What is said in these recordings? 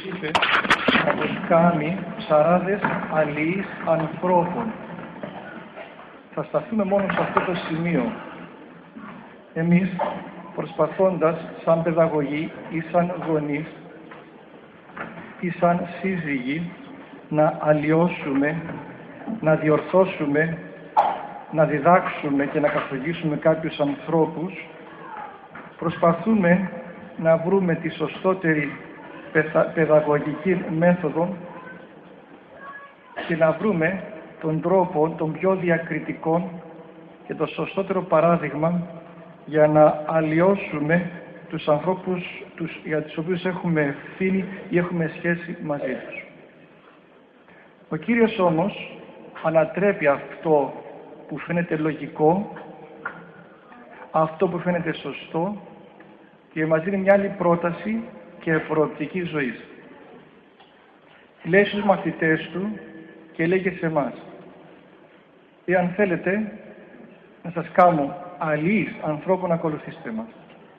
είπε να τους κάνει ψαράδες αλληλείς ανθρώπων. Θα σταθούμε μόνο σε αυτό το σημείο. Εμείς προσπαθώντας σαν παιδαγωγοί ή σαν γονείς ή σαν σύζυγοι να αλλοιώσουμε, να διορθώσουμε, να διδάξουμε και να καθοδηγήσουμε κάποιους ανθρώπους, προσπαθούμε να βρούμε τη σωστότερη παιδαγωγική μέθοδο και να βρούμε τον τρόπο, τον πιο διακριτικό και το σωστότερο παράδειγμα για να αλλοιώσουμε τους ανθρώπους για τους οποίους έχουμε ευθύνη ή έχουμε σχέση μαζί τους. Ο Κύριος όμως ανατρέπει αυτό που φαίνεται λογικό, αυτό που φαίνεται σωστό και μας δίνει μια άλλη πρόταση και προοπτική ζωής. Λέει στους μαθητές του και λέει και σε εμάς: εάν θέλετε να σας κάνω αλληλείς ανθρώπων, ακολουθήστε μας.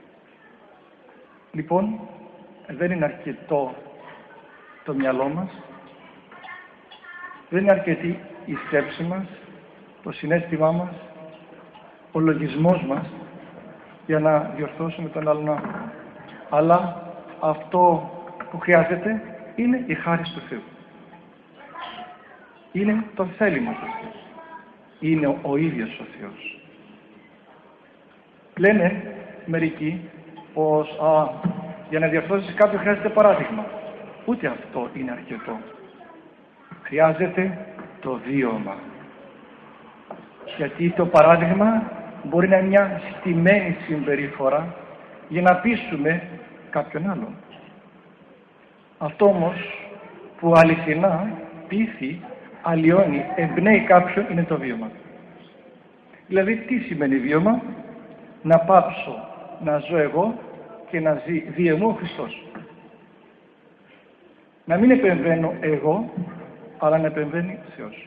Λοιπόν, δεν είναι αρκετό το μυαλό μας, δεν είναι αρκετή η σκέψη μας, το συναίσθημά μας, ο λογισμός μας για να διορθώσουμε τον άλλον άνθρωπο. Αλλά αυτό που χρειάζεται είναι η χάρις του Θεού. Είναι το θέλημα του Θεού. Είναι ο ίδιος ο Θεός. Λένε μερικοί πως για να διορθώσεις κάποιον χρειάζεται παράδειγμα. Ούτε αυτό είναι αρκετό. Χρειάζεται το βίωμα. Γιατί το παράδειγμα μπορεί να είναι μια στημένη συμπεριφορά για να πείσουμε κάποιον άλλον. Αυτό όμως που αληθινά πείθει, αλλοιώνει, εμπνέει κάποιον είναι το βίωμα. Δηλαδή τι σημαίνει βίωμα? Να πάψω να ζω εγώ και να ζει δια μου ο Χριστός. Να μην επεμβαίνω εγώ, αλλά να επεμβαίνει ο Θεός.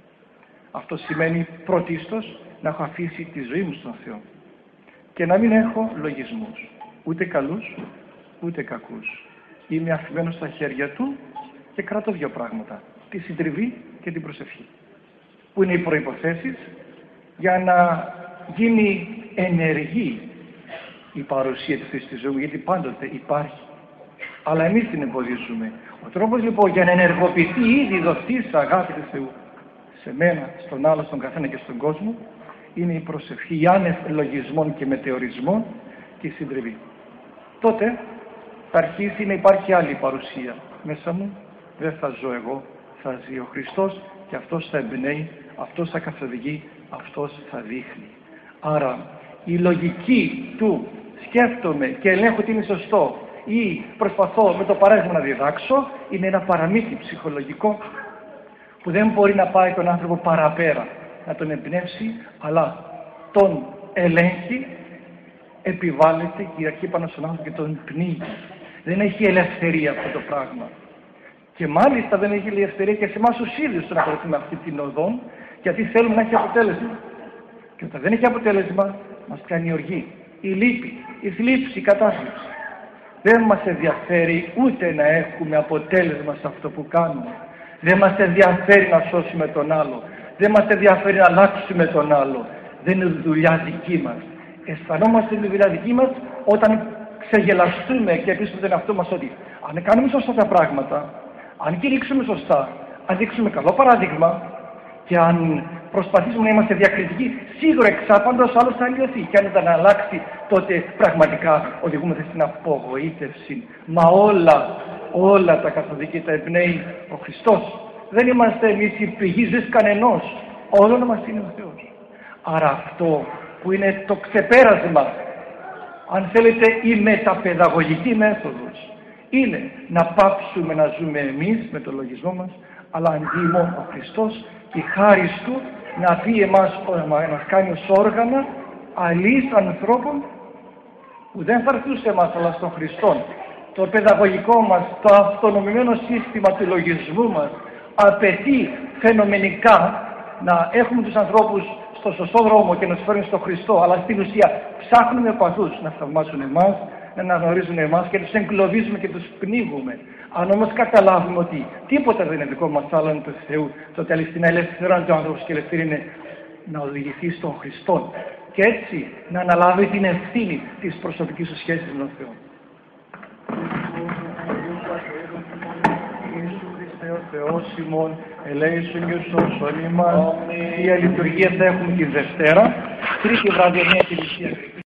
Αυτό σημαίνει πρωτίστως να έχω αφήσει τη ζωή μου στον Θεό και να μην έχω λογισμούς, ούτε καλούς ούτε κακούς. Είμαι αφημένος στα χέρια Του και κρατώ δύο πράγματα: τη συντριβή και την προσευχή, που είναι οι προϋποθέσεις για να γίνει ενεργή η παρουσία του Θεού στη ζωή μου, γιατί πάντοτε υπάρχει, αλλά εμείς την εμποδίζουμε. Ο τρόπος λοιπόν για να ενεργοποιηθεί ήδη δοθής αγάπη του Θεού σε μένα, στον άλλο, στον καθένα και στον κόσμο, είναι η προσευχή, η άνευ λογισμών και μετεωρισμών και η συντριβή. Τότε θα αρχίσει να υπάρχει άλλη παρουσία μέσα μου. Δεν θα ζω εγώ, θα ζει ο Χριστός και αυτός θα εμπνέει, αυτός θα καθοδηγεί, αυτός θα δείχνει. Άρα η λογική του σκέφτομαι και ελέγχω ότι είναι σωστό ή προσπαθώ με το παράδειγμα να διδάξω είναι ένα παραμύθι ψυχολογικό που δεν μπορεί να πάει τον άνθρωπο παραπέρα, να τον εμπνεύσει, αλλά τον ελέγχει, επιβάλλεται κυριαρχεί πάνω στον άνθρωπο και τον πνίγει. Δεν έχει ελευθερία αυτό το πράγμα. Και μάλιστα δεν έχει ελευθερία και σε εμάς τους ίδιους να ακολουθούμε αυτή την οδό, γιατί θέλουμε να έχει αποτέλεσμα. Και όταν δεν έχει αποτέλεσμα, μας κάνει η οργή, η λύπη, η θλίψη, η κατάθλιψη. Δεν μας ενδιαφέρει ούτε να έχουμε αποτέλεσμα σε αυτό που κάνουμε. Δεν μας ενδιαφέρει να σώσουμε τον άλλο. Δεν μας ενδιαφέρει να αλλάξουμε τον άλλο. Δεν είναι δουλειά δική μας. Αισθανόμαστε τη δουλειά δική μας όταν ξεγελαστούμε και πείσουμε τον εαυτό μας ότι αν κάνουμε σωστά τα πράγματα, αν κηρύξουμε σωστά, αν δείξουμε καλό παράδειγμα και αν προσπαθήσουμε να είμαστε διακριτικοί, σίγουρα εξάπαντος άλλος θα αλλοιωθεί. Και αν δεν αλλάξει, τότε πραγματικά οδηγούμαστε στην απογοήτευση. Μα όλα τα καθοδική τα εμπνέει ο Χριστός. Δεν είμαστε εμείς η πηγή ζωής κανενός. Όλο να μας είναι ο Θεός. Άρα αυτό που είναι το ξεπέρασμα, αν θέλετε η μεταπαιδαγωγική μέθοδος, είναι να πάψουμε να ζούμε εμείς με το λογισμό μας, αλλά αντί μόνο ο Χριστός, η χάρις Του να πει εμάς, να μας κάνει ως όργανα αλληλείς ανθρώπων που δεν θα έρθουν σε εμάς αλλά στον Χριστό. Το παιδαγωγικό μας, το αυτονομημένο σύστημα του λογισμού μας απαιτεί φαινομενικά να έχουμε τους ανθρώπους στο σωστό δρόμο και να τους φέρουν στον Χριστό, αλλά στην ουσία ψάχνουμε παθούς να θαυμάσουν εμάς, να αναγνωρίζουν εμάς και τους εγκλωβίζουμε και τους πνίγουμε. Αν όμως καταλάβουμε ότι τίποτα δεν είναι δικό μας, άλλο είναι του Θεού, το τέλος στην ελευθερώνει ο άνθρωπος και η ελευθερία είναι να οδηγηθεί στον Χριστό και έτσι να αναλάβει την ευθύνη της προσωπικής σου σχέσης με τον Θεό. Ιησού Χριστέ ο Θεός ημών, ελέησον και σώσον ημάς. Η λειτουργία θα έχουμε τη Δευτέρα, τρίτη βραδιανή εκκλησία.